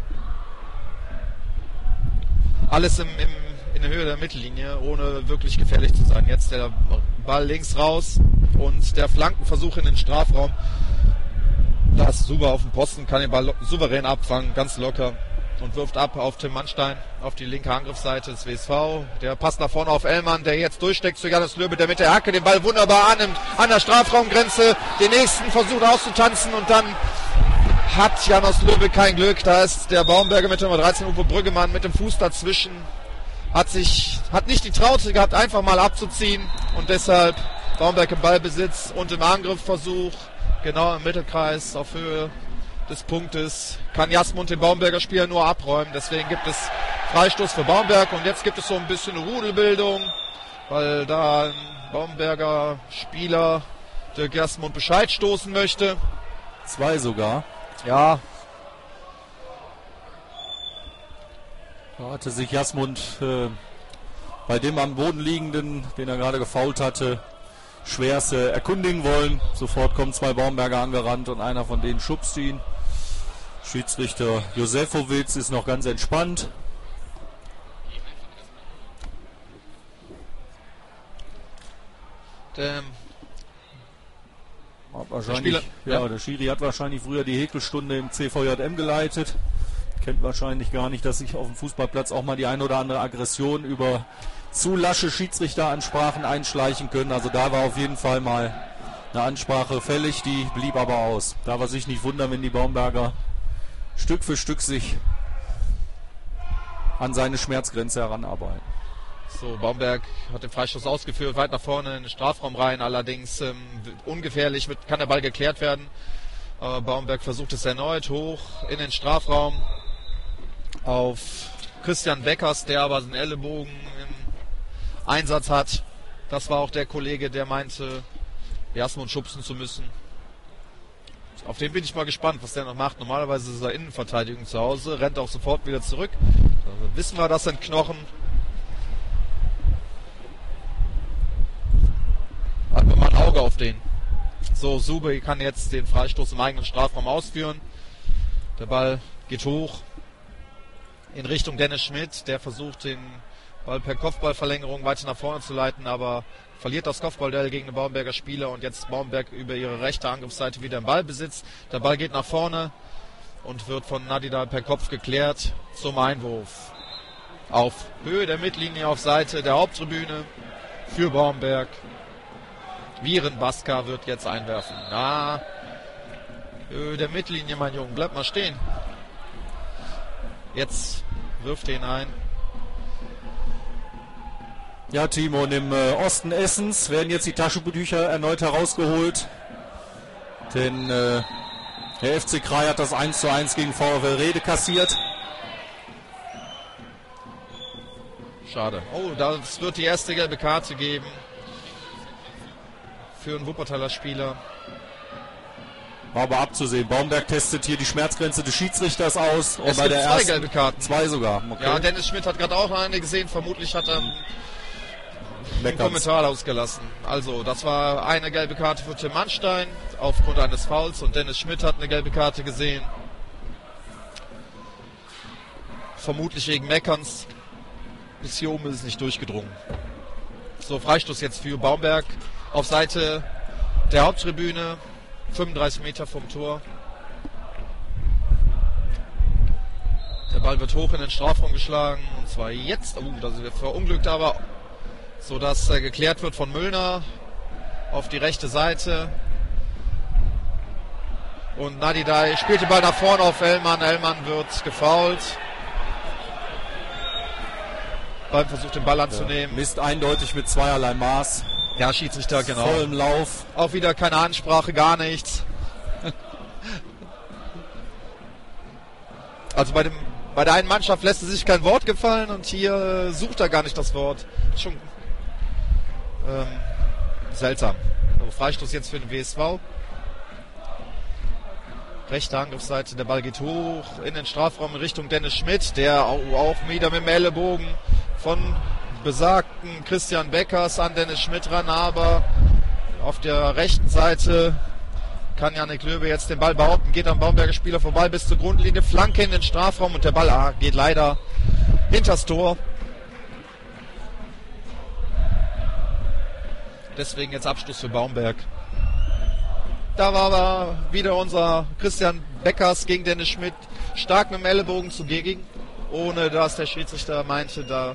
Alles in der Höhe der Mittellinie, ohne wirklich gefährlich zu sein. Jetzt der Ball links raus und der Flankenversuch in den Strafraum. Lars Suber auf dem Posten, kann den Ball souverän abfangen, ganz locker. Und wirft ab auf Tim Mannstein, auf die linke Angriffsseite des WSV. Der passt nach vorne auf Ellmann, der jetzt durchsteckt zu Janis Löbe, der mit der Hacke den Ball wunderbar annimmt, an der Strafraumgrenze, den nächsten versucht auszutanzen und dann hat Janis Löbe kein Glück. Da ist der Baumberger mit Nummer 13, Uwe Brüggemann, mit dem Fuß dazwischen. Hat nicht die Traute gehabt, einfach mal abzuziehen und deshalb Baumberg im Ballbesitz und im Angriffsversuch, genau im Mittelkreis auf Höhe des Punktes, kann Jasmund den Baumberger Spieler nur abräumen. Deswegen gibt es Freistoß für Baumberg und jetzt gibt es so ein bisschen Rudelbildung, weil da ein Baumberger Spieler Dirk Jasmund Bescheid stoßen möchte. 2 sogar. Ja. Da hatte sich Jasmund bei dem am Boden liegenden, den er gerade gefoult hatte, schwerst erkundigen wollen. Sofort kommen 2 Baumberger angerannt und einer von denen schubst ihn. Schiedsrichter Josefowitz ist noch ganz entspannt. Der Schiri hat wahrscheinlich früher die Häkelstunde im CVJM geleitet. Kennt wahrscheinlich gar nicht, dass sich auf dem Fußballplatz auch mal die ein oder andere Aggression über zu lasche Schiedsrichteransprachen einschleichen können. Also da war auf jeden Fall mal eine Ansprache fällig, die blieb aber aus. Da war sich nicht wundern, wenn die Baumberger Stück für Stück sich an seine Schmerzgrenze heranarbeiten. So, Baumberg hat den Freistoß ausgeführt, weit nach vorne in den Strafraum rein, allerdings ungefährlich kann der Ball geklärt werden. Baumberg versucht es erneut hoch in den Strafraum auf Christian Beckers, der aber einen Ellenbogen im Einsatz hat. Das war auch der Kollege, der meinte, Jasmund schubsen zu müssen. Auf den bin ich mal gespannt, was der noch macht. Normalerweise ist er Innenverteidigung zu Hause, rennt auch sofort wieder zurück. Also wissen wir, das sind Knochen. Haben wir mal ein Auge auf den. So, Sube kann jetzt den Freistoß im eigenen Strafraum ausführen. Der Ball geht hoch in Richtung Dennis Schmidt. Der versucht, den Ball per Kopfballverlängerung weiter nach vorne zu leiten, aber verliert das Kopfballduell gegen den Baumberger Spieler und jetzt Baumberg über ihre rechte Angriffsseite wieder im Ballbesitz. Der Ball geht nach vorne und wird von Nadida per Kopf geklärt zum Einwurf. Auf Höhe der Mittellinie auf Seite der Haupttribüne für Baumberg. Viren Baska wird jetzt einwerfen. Höhe der Mittellinie, mein Junge, bleib mal stehen. Jetzt wirft er ihn ein. Ja, Timo, und im Osten Essens werden jetzt die Taschentücher erneut herausgeholt. Denn der FC Krai hat das 1:1 gegen VfL Rede kassiert. Schade. Oh, das wird die erste gelbe Karte geben für einen Wuppertaler Spieler. War aber abzusehen. Baumberg testet hier die Schmerzgrenze des Schiedsrichters aus. Es gibt 2 gelbe Karten. 2 sogar. Okay. Ja, Dennis Schmidt hat gerade auch eine gesehen. Vermutlich hat er einen Kommentar ausgelassen. Also, das war eine gelbe Karte für Tim Mannstein aufgrund eines Fouls und Dennis Schmidt hat eine gelbe Karte gesehen. Vermutlich wegen Meckerns. Bis hier oben ist es nicht durchgedrungen. So, Freistoß jetzt für Baumberg auf Seite der Haupttribüne. 35 Meter vom Tor. Der Ball wird hoch in den Strafraum geschlagen. Und zwar jetzt. Das wird verunglückt, aber so dass geklärt wird von Müllner auf die rechte Seite. Und Nadidai spielt den Ball nach vorne auf Ellmann. Ellmann wird gefoult. Beim Versuch, den Ball anzunehmen. Misst eindeutig mit zweierlei Maß. Ja, Schiedsrichter, genau. Voll im Lauf. Auch wieder keine Ansprache, gar nichts. Also bei der einen Mannschaft lässt sich kein Wort gefallen und hier sucht er gar nicht das Wort. Schon seltsam. Also Freistoß jetzt für den WSV. Rechte Angriffsseite, der Ball geht hoch in den Strafraum in Richtung Dennis Schmidt, der auch wieder mit dem Ellenbogen von besagten Christian Beckers an Dennis Schmidt ran, aber auf der rechten Seite kann Janik Löbe jetzt den Ball behaupten, geht am Baumberger Spieler vorbei bis zur Grundlinie, Flanke in den Strafraum und der Ball geht leider hinters Tor. Deswegen jetzt Abschluss für Baumberg. Da war aber wieder unser Christian Beckers gegen Dennis Schmidt stark mit dem Ellenbogen zugegen, ohne dass der Schiedsrichter meinte, da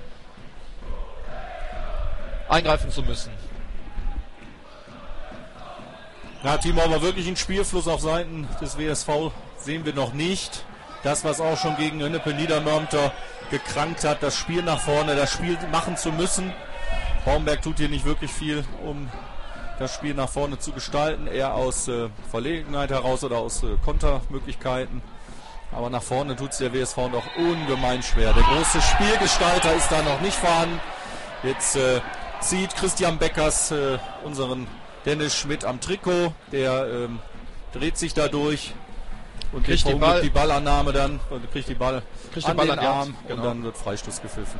eingreifen zu müssen. Ja, Timo, aber wirklich einen Spielfluss auf Seiten des WSV sehen wir noch nicht. Das, was auch schon gegen Hünnepe Niedermörmter gekrankt hat, das Spiel nach vorne, das Spiel machen zu müssen. Baumberg tut hier nicht wirklich viel, um das Spiel nach vorne zu gestalten, eher aus Verlegenheit heraus oder aus Kontermöglichkeiten. Aber nach vorne tut es der WSV noch ungemein schwer. Der große Spielgestalter ist da noch nicht vorhanden. Jetzt zieht Christian Beckers unseren Dennis Schmidt am Trikot. Der dreht sich dadurch und kriegt die Ballannahme dann und kriegt den Ball an den Arm und dann wird Freistoß gepfiffen.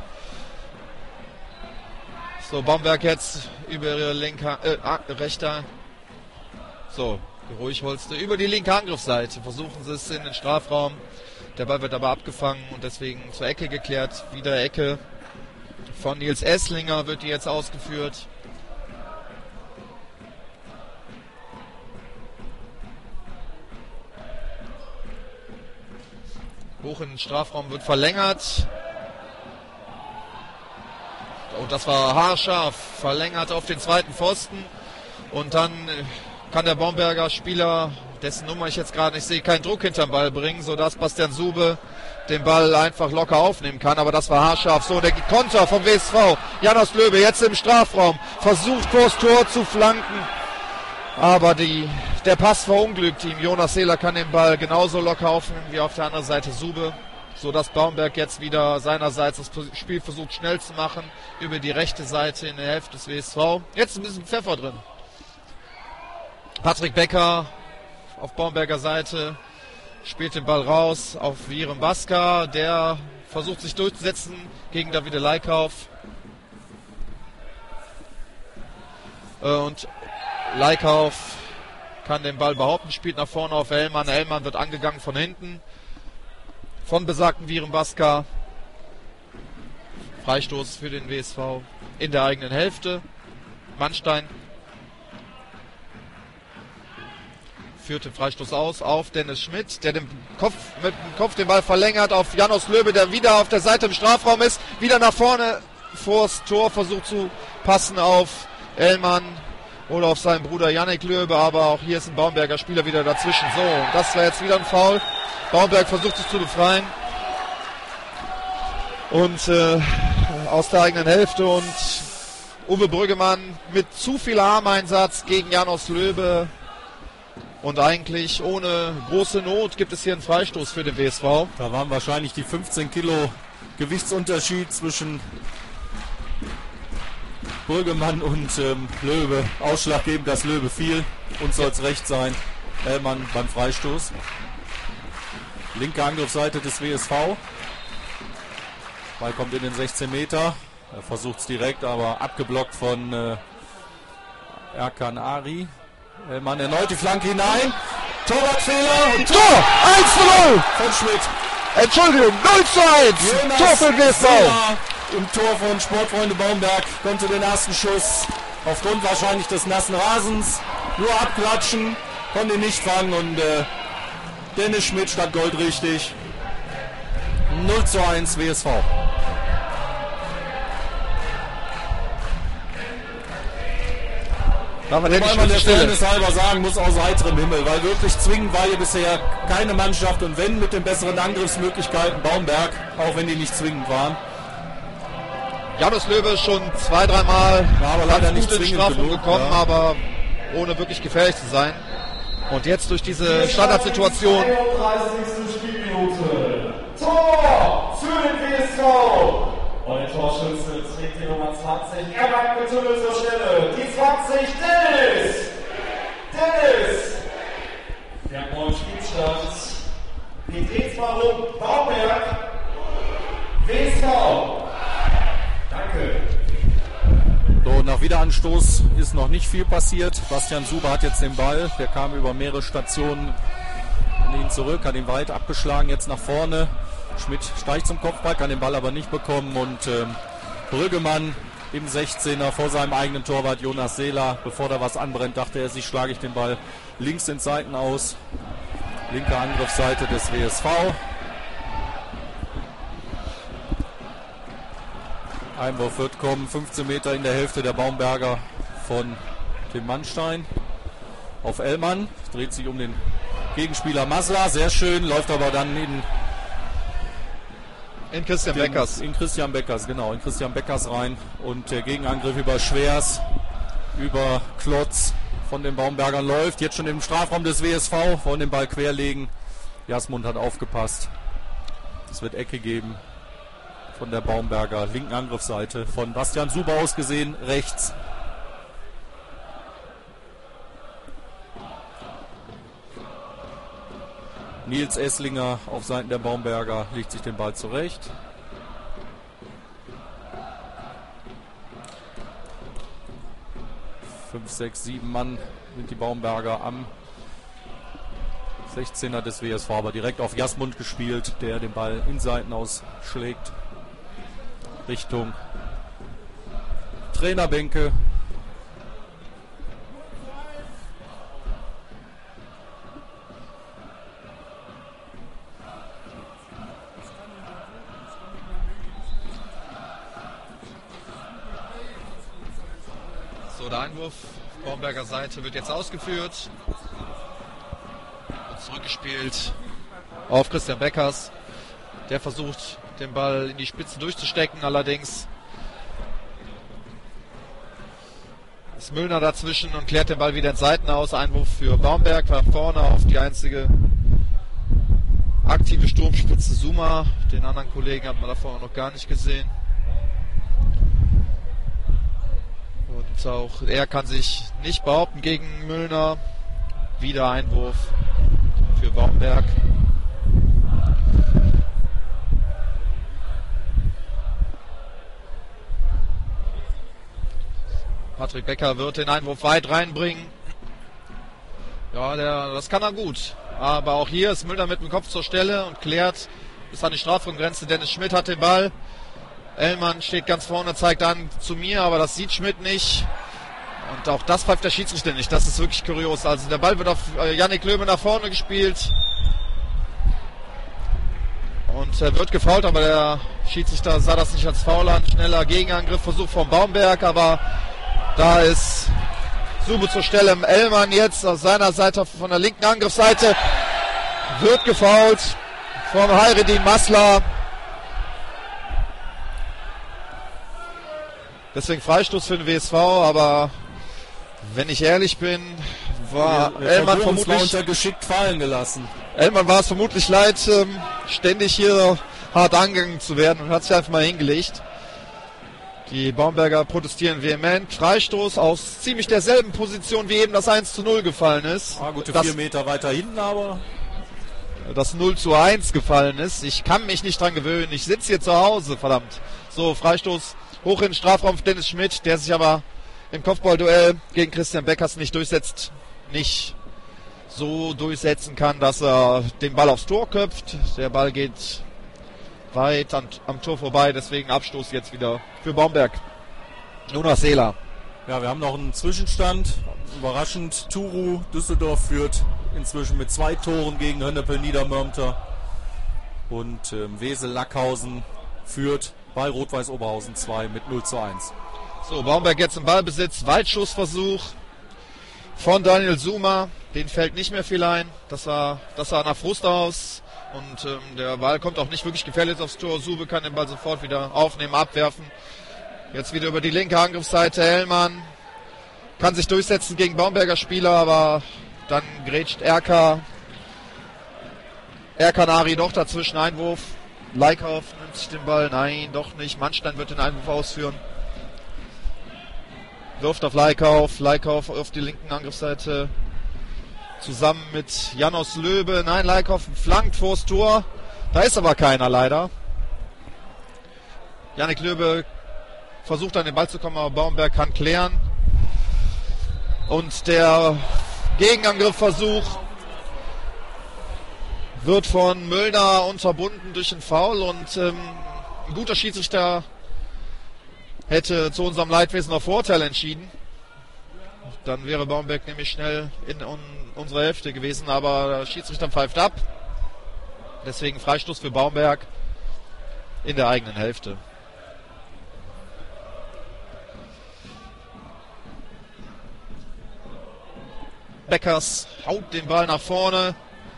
So, Baumberg jetzt über ihre rechte, so, ruhig Holste, über die linke Angriffsseite. Versuchen sie es in den Strafraum. Der Ball wird aber abgefangen und deswegen zur Ecke geklärt. Wieder Ecke von Nils Esslinger wird die jetzt ausgeführt. Hoch in den Strafraum wird verlängert. Oh, das war haarscharf. Verlängert auf den zweiten Pfosten. Und dann kann der Baumberger Spieler, dessen Nummer ich jetzt gerade nicht sehe, keinen Druck hinterm Ball bringen, sodass Bastian Sube den Ball einfach locker aufnehmen kann. Aber das war haarscharf. So, der Konter vom WSV. Janos Löbe jetzt im Strafraum. Versucht vors Tor zu flanken. Aber der Pass verunglückt ihm. Jonas Seeler kann den Ball genauso locker aufnehmen wie auf der anderen Seite Sube. Sodass Baumberg jetzt wieder seinerseits das Spiel versucht schnell zu machen. Über die rechte Seite in der Hälfte des WSV. Jetzt ein bisschen Pfeffer drin. Patrick Becker auf Baumberger Seite spielt den Ball raus auf Viren Baska. Der versucht sich durchzusetzen gegen Davide Leikauf. Und Leikauf kann den Ball behaupten, spielt nach vorne auf Hellmann. Hellmann wird angegangen von hinten von besagten Viren Baska. Freistoß für den WSV in der eigenen Hälfte. Mannstein führt den Freistoß aus auf Dennis Schmidt, der mit dem Kopf den Ball verlängert auf Janos Löbe, der wieder auf der Seite im Strafraum ist, wieder nach vorne vors Tor versucht zu passen auf Ellmann oder auf seinen Bruder Yannick Löbe, aber auch hier ist ein Baumberger Spieler wieder dazwischen. So, das war jetzt wieder ein Foul. Baumberg versucht sich zu befreien und aus der eigenen Hälfte und Uwe Brüggemann mit zu viel Armeinsatz gegen Janos Löbe und eigentlich ohne große Not gibt es hier einen Freistoß für den WSV. Da waren wahrscheinlich die 15 Kilo Gewichtsunterschied zwischen Brüggemann und Löbe ausschlaggebend, dass Löbe fiel. Uns soll es recht sein. Hellmann beim Freistoß. Linke Angriffsseite des WSV. Ball kommt in den 16 Meter. Er versucht es direkt, aber abgeblockt von Erkan Ari. Hellmann erneut die Flanke hinein. Torwartfehler und Tor! 1:0 von Schmidt. Entschuldigung, 0:1. Tor für den WSV. Im Tor von Sportfreunde Baumberg konnte den ersten Schuss aufgrund wahrscheinlich des nassen Rasens nur abklatschen, konnte ihn nicht fangen und Dennis Schmidt stand goldrichtig. 0:1 WSV. Wobei man der Fairness halber sagen muss, aus heiterem Himmel, weil wirklich zwingend war hier bisher keine Mannschaft und wenn mit den besseren Angriffsmöglichkeiten Baumberg, auch wenn die nicht zwingend waren. Janus Löwe schon 2-3 Mal aber leider nicht in Strafraum gekommen, ja, aber ohne wirklich gefährlich zu sein. Und jetzt durch diese Standardsituation. 31. Spielminute. Tor für den WSV. Und der Torschütze trägt die Nummer 20. Erwart Getümmel zur Stelle. Die 20, Dennis. Der neue Spielstand. Wir drehen zwar rum. Baumberg. WSV. Danke. So, nach Wiederanstoß ist noch nicht viel passiert. Bastian Sube hat jetzt den Ball. Der kam über mehrere Stationen an ihn zurück, hat ihn weit abgeschlagen, jetzt nach vorne. Schmidt steigt zum Kopfball, kann den Ball aber nicht bekommen und Brüggemann im 16er vor seinem eigenen Torwart Jonas Seeler. Bevor da was anbrennt, dachte er sich, schlage ich den Ball links ins Seiten aus. Linke Angriffsseite des WSV. Einwurf wird kommen, 15 Meter in der Hälfte der Baumberger von Tim Mannstein auf Ellmann. Dreht sich um den Gegenspieler Masla, sehr schön, läuft aber dann in Christian Beckers. In Christian Beckers, genau, in Christian Beckers rein. Und der Gegenangriff über Schwers, über Klotz von den Baumbergern läuft. Jetzt schon im Strafraum des WSV, wollen den Ball querlegen. Jasmund hat aufgepasst. Es wird Ecke geben von der Baumberger linken Angriffsseite. Von Bastian Suber aus gesehen, rechts. Nils Esslinger auf Seiten der Baumberger legt sich den Ball zurecht. Fünf, sechs, 7 Mann sind die Baumberger am 16er des WSV, aber direkt auf Jasmund gespielt, der den Ball in Seiten ausschlägt. Richtung Trainerbänke. So, der Einwurf auf Baumberger Seite wird jetzt ausgeführt. Und zurückgespielt auf Christian Beckers. Der versucht, den Ball in die Spitze durchzustecken. Allerdings ist Müllner dazwischen und klärt den Ball wieder in Seiten aus. Einwurf für Baumberg, war vorne auf die einzige aktive Sturmspitze Suma. Den anderen Kollegen hat man davor noch gar nicht gesehen. Und auch er kann sich nicht behaupten gegen Müllner. Wieder Einwurf für Baumberg. Patrick Becker wird den Einwurf weit reinbringen. Ja, das kann er gut. Aber auch hier ist Müllner mit dem Kopf zur Stelle und klärt bis an die Strafraumgrenze. Dennis Schmidt hat den Ball. Ellmann steht ganz vorne, zeigt an zu mir, aber das sieht Schmidt nicht. Und auch das pfeift der Schiedsrichter nicht. Das ist wirklich kurios. Also der Ball wird auf Yannick Löbe nach vorne gespielt. Und wird gefoult, aber der Schiedsrichter sah das nicht als Foul an. Schneller Gegenangriff, Versuch von Baumberg, aber da ist Sube zur Stelle. Ellmann jetzt auf seiner Seite, von der linken Angriffsseite, wird gefoult vom Hayreddin Masla. Deswegen Freistoß für den WSV, aber wenn ich ehrlich bin, war Ellmann vermutlich geschickt fallen gelassen. Ellmann war es vermutlich leid, ständig hier hart angegangen zu werden und hat sich einfach mal hingelegt. Die Baumberger protestieren vehement. Freistoß aus ziemlich derselben Position, wie eben das 1:0 gefallen ist. Gute 4 Meter weiter hinten, aber das 0:1 gefallen ist. Ich kann mich nicht dran gewöhnen. Ich sitze hier zu Hause, verdammt. So, Freistoß hoch in den Strafraum für Dennis Schmidt, der sich aber im Kopfballduell gegen Christian Beckers nicht durchsetzt. Nicht so durchsetzen kann, dass er den Ball aufs Tor köpft. Der Ball geht weit am Tor vorbei, deswegen Abstoß jetzt wieder für Baumberg. Jonas Seeler. Ja, wir haben noch einen Zwischenstand. Überraschend, Turu Düsseldorf führt inzwischen mit 2 Toren gegen Hönnepel Niedermörmter. Und Wesel Lackhausen führt bei Rot-Weiß Oberhausen 2 mit 0:1. So, Baumberg jetzt im Ballbesitz. Weitschussversuch von Daniel Suma. Den fällt nicht mehr viel ein. Das sah nach Frust aus. Und der Ball kommt auch nicht wirklich gefährlich aufs Tor. Sube kann den Ball sofort wieder aufnehmen, abwerfen. Jetzt wieder über die linke Angriffsseite. Hellmann kann sich durchsetzen gegen Baumberger Spieler, aber dann grätscht Erkanari doch dazwischen. Einwurf. Leikauf nimmt sich den Ball. Nein, doch nicht. Mannstein wird den Einwurf ausführen. Wirft auf Leikauf. Leikauf auf die linken Angriffsseite. Zusammen mit Janos Löbe. Nein, Leikauf flankt vors Tor. Da ist aber keiner leider. Yannick Löbe versucht an den Ball zu kommen, aber Baumberg kann klären. Und der Gegenangriffversuch wird von Müllner unterbunden durch einen Foul. Und ein guter Schiedsrichter hätte zu unserem Leidwesen auf Vorteil entschieden. Dann wäre Baumberg nämlich schnell in unserer Hälfte gewesen, aber der Schiedsrichter pfeift ab. Deswegen Freistoß für Baumberg in der eigenen Hälfte. Beckers haut den Ball nach vorne.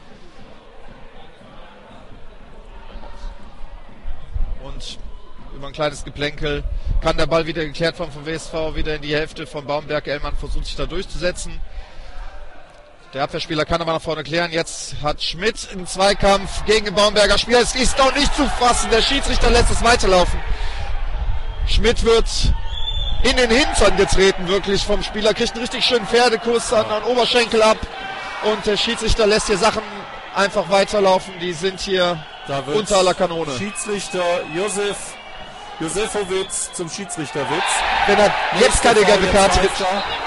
Und über ein kleines Geplänkel kann der Ball wieder geklärt werden vom WSV, wieder in die Hälfte von Baumberg. Ellmann versucht sich da durchzusetzen. Der Abwehrspieler kann aber nach vorne klären. Jetzt hat Schmidt einen Zweikampf gegen den Baumberger Spieler. Es ist doch nicht zu fassen. Der Schiedsrichter lässt es weiterlaufen. Schmidt wird in den Hintern getreten, wirklich vom Spieler. Kriegt einen richtig schönen Pferdekuss an den Oberschenkel ab. Und der Schiedsrichter lässt hier Sachen einfach weiterlaufen. Die sind hier unter aller Kanone. Schiedsrichter Josefowitz zum Schiedsrichterwitz. Wenn er jetzt keine gelbe Karte gibt.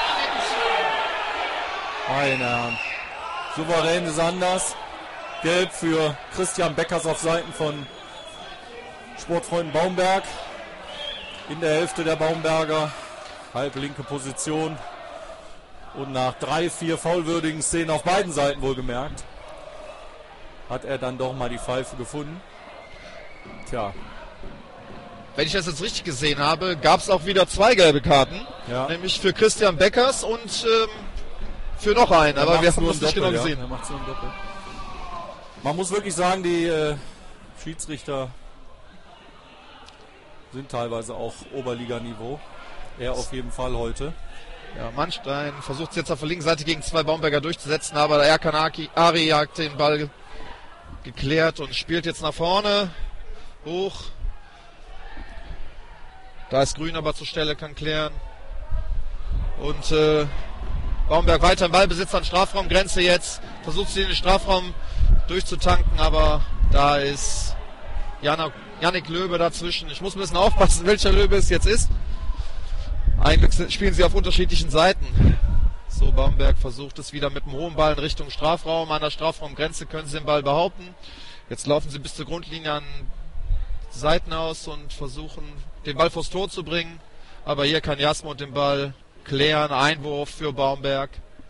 Meine Herren. Souverän ist anders. Gelb für Christian Beckers auf Seiten von Sportfreunden Baumberg. In der Hälfte der Baumberger. Halblinke Position. Und nach 3-4 foulwürdigen Szenen auf beiden Seiten wohlgemerkt, hat er dann doch mal die Pfeife gefunden. Tja. Wenn ich das jetzt richtig gesehen habe, gab es auch wieder 2 gelbe Karten. Ja. Nämlich für Christian Beckers und für noch einen. Aber wir haben das nicht genau gesehen. Er macht's nur im Doppel. Man muss wirklich sagen, die Schiedsrichter sind teilweise auch Oberliganiveau. Er auf jeden Fall heute. Ja, Mannstein versucht es jetzt auf der linken Seite gegen 2 Baumberger durchzusetzen, aber der Erkan Ari hat den Ball geklärt und spielt jetzt nach vorne. Hoch. Da ist Grün aber zur Stelle, kann klären. Und Baumberg weiter im Ballbesitz an Strafraumgrenze jetzt. Versucht sie in den Strafraum durchzutanken, aber da ist Yannick Löbe dazwischen. Ich muss ein bisschen aufpassen, welcher Löbe es jetzt ist. Eigentlich spielen sie auf unterschiedlichen Seiten. So, Baumberg versucht es wieder mit dem hohen Ball in Richtung Strafraum. An der Strafraumgrenze können sie den Ball behaupten. Jetzt laufen sie bis zur Grundlinie an Seiten aus und versuchen, den Ball vors Tor zu bringen. Aber hier kann Jasmund den Ball klären. Einwurf für Baumberg.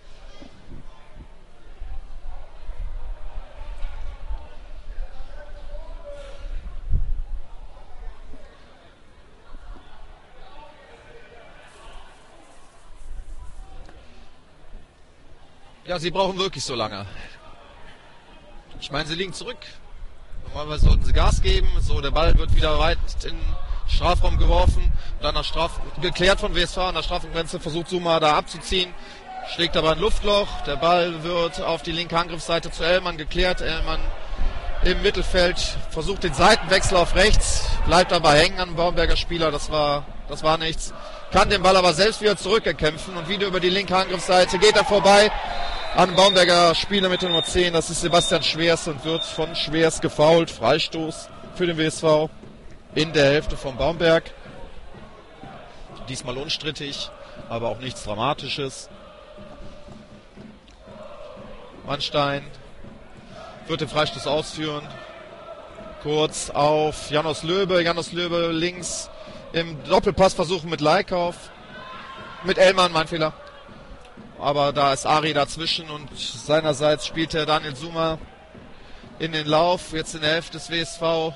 Ja, sie brauchen wirklich so lange. Ich meine, sie liegen zurück. Normalerweise sollten sie Gas geben. So, der Ball wird wieder weit in den Strafraum geworfen. Dann geklärt von WSV an der Strafraumgrenze. Versucht Suma da abzuziehen. Schlägt aber ein Luftloch. Der Ball wird auf die linke Angriffsseite zu Ellmann geklärt. Ellmann im Mittelfeld versucht den Seitenwechsel auf rechts. Bleibt aber hängen an dem Baumberger Spieler. Das war nichts. Kann den Ball aber selbst wieder zurückerkämpfen. Und wieder über die linke Angriffsseite geht er vorbei an den Baumberger Spieler mit der Nummer 10. Das ist Sebastian Schwers und wird von Schwers gefoult. Freistoß für den WSV in der Hälfte von Baumberg. Diesmal unstrittig, aber auch nichts Dramatisches. Mannstein wird den Freistoß ausführen. Kurz auf Janos Löbe. Janos Löbe links im Doppelpass versuchen mit Leikauf. Mit Ellmann, mein Fehler. Aber da ist Ari dazwischen und seinerseits spielt der Daniel Suma in den Lauf. Jetzt in der Hälfte des WSV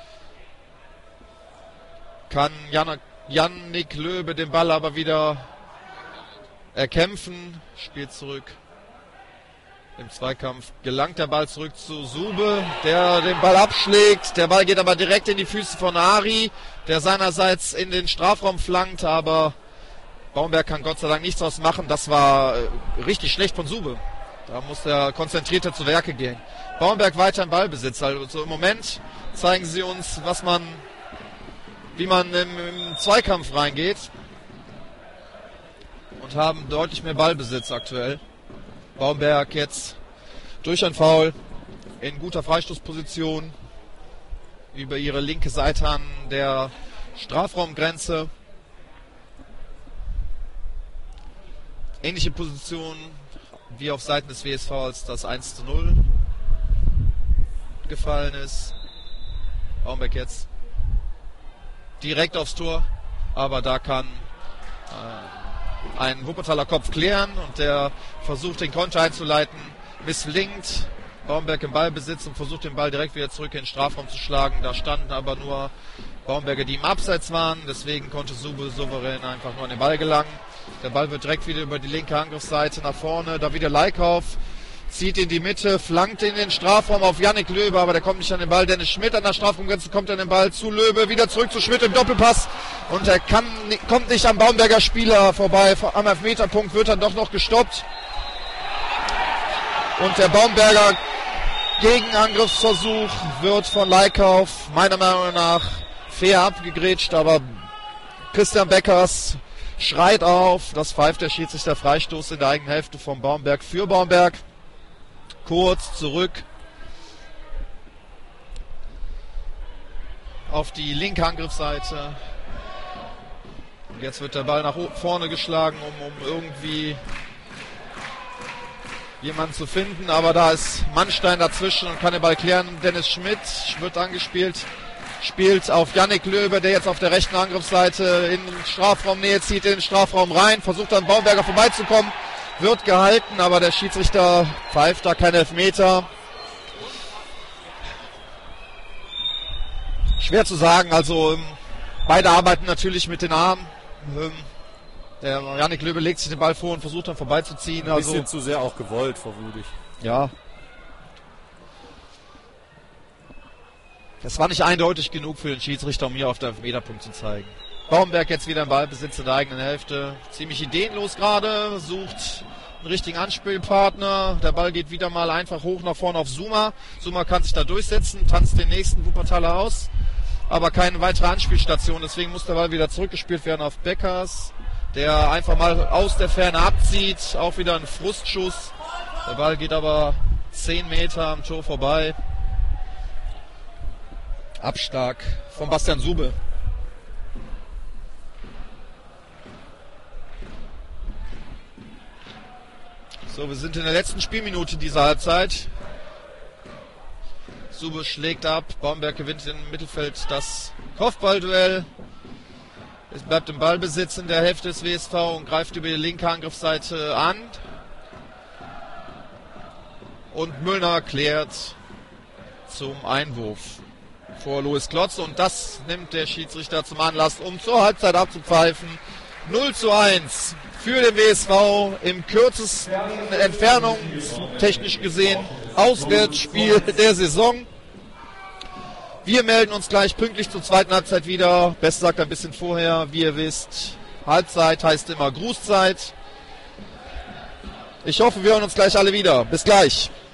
kann Yannick Löbe den Ball aber wieder erkämpfen. Spielt zurück. Im Zweikampf gelangt der Ball zurück zu Sube, der den Ball abschlägt. Der Ball geht aber direkt in die Füße von Ari, der seinerseits in den Strafraum flankt, aber Baumberg kann Gott sei Dank nichts draus machen. Das war richtig schlecht von Sube. Da muss er konzentrierter zu Werke gehen. Baumberg weiter im Ballbesitz. Also im Moment zeigen sie uns, wie man im Zweikampf reingeht. Und haben deutlich mehr Ballbesitz aktuell. Baumberg jetzt durch ein Foul in guter Freistoßposition über ihre linke Seite an der Strafraumgrenze. Ähnliche Position wie auf Seiten des WSV, als das 1:0 gefallen ist. Baumberg jetzt direkt aufs Tor, aber da kann ein Wuppertaler Kopf klären und der versucht den Konter einzuleiten, misslingt. Baumberg im Ballbesitz und versucht den Ball direkt wieder zurück in den Strafraum zu schlagen. Da standen aber nur Baumberger, die im Abseits waren, deswegen konnte Sube souverän einfach nur an den Ball gelangen. Der Ball wird direkt wieder über die linke Angriffsseite nach vorne, da wieder Leikauf, zieht in die Mitte, flankt in den Strafraum auf Yannick Löbe, aber der kommt nicht an den Ball. Dennis Schmidt an der Strafraumgrenze kommt an den Ball zu Löbe, wieder zurück zu Schmidt im Doppelpass und er kommt nicht am Baumberger Spieler vorbei. Am Elfmeterpunkt wird dann doch noch gestoppt und der Baumberger Gegenangriffsversuch wird von Leikauf meiner Meinung nach fair abgegrätscht, aber Christian Beckers schreit auf, das pfeift der Schiedsrichter. Freistoß in der eigenen Hälfte vom Baumberg für Baumberg. Kurz zurück auf die linke Angriffsseite. Und jetzt wird der Ball nach vorne geschlagen, um irgendwie jemanden zu finden, aber da ist Mannstein dazwischen und kann den Ball klären. Dennis Schmidt wird angespielt, spielt auf Yannick Löbe, der jetzt auf der rechten Angriffsseite in Strafraumnähe zieht, in den Strafraum rein, versucht an Baumberger vorbeizukommen, wird gehalten, aber der Schiedsrichter pfeift da kein Elfmeter. Schwer zu sagen, also beide arbeiten natürlich mit den Armen. Der Yannick Löbe legt sich den Ball vor und versucht dann vorbeizuziehen. Ein bisschen zu sehr auch gewollt, vermute ich. Ja. Das war nicht eindeutig genug für den Schiedsrichter, um hier auf den Elfmeterpunkt zu zeigen. Baumberg jetzt wieder im Ballbesitz in der eigenen Hälfte. Ziemlich ideenlos gerade, sucht einen richtigen Anspielpartner. Der Ball geht wieder mal einfach hoch nach vorne auf Suma. Suma kann sich da durchsetzen, tanzt den nächsten Wuppertaler aus. Aber keine weitere Anspielstation, deswegen muss der Ball wieder zurückgespielt werden auf Beckers, der einfach mal aus der Ferne abzieht. Auch wieder ein Frustschuss. Der Ball geht aber 10 Meter am Tor vorbei. Abschlag von Bastian Sube. So, wir sind in der letzten Spielminute dieser Halbzeit. Sube schlägt ab, Baumberg gewinnt im Mittelfeld das Kopfballduell. Es bleibt im Ballbesitz in der Hälfte des WSV und greift über die linke Angriffsseite an. Und Müllner klärt zum Einwurf vor Louis Klotz. Und das nimmt der Schiedsrichter zum Anlass, um zur Halbzeit abzupfeifen. 0:1 für den WSV im kürzesten Entfernung, technisch gesehen, Auswärtsspiel der Saison. Wir melden uns gleich pünktlich zur zweiten Halbzeit wieder. Best sagt ein bisschen vorher, wie ihr wisst, Halbzeit heißt immer Grußzeit. Ich hoffe, wir hören uns gleich alle wieder. Bis gleich.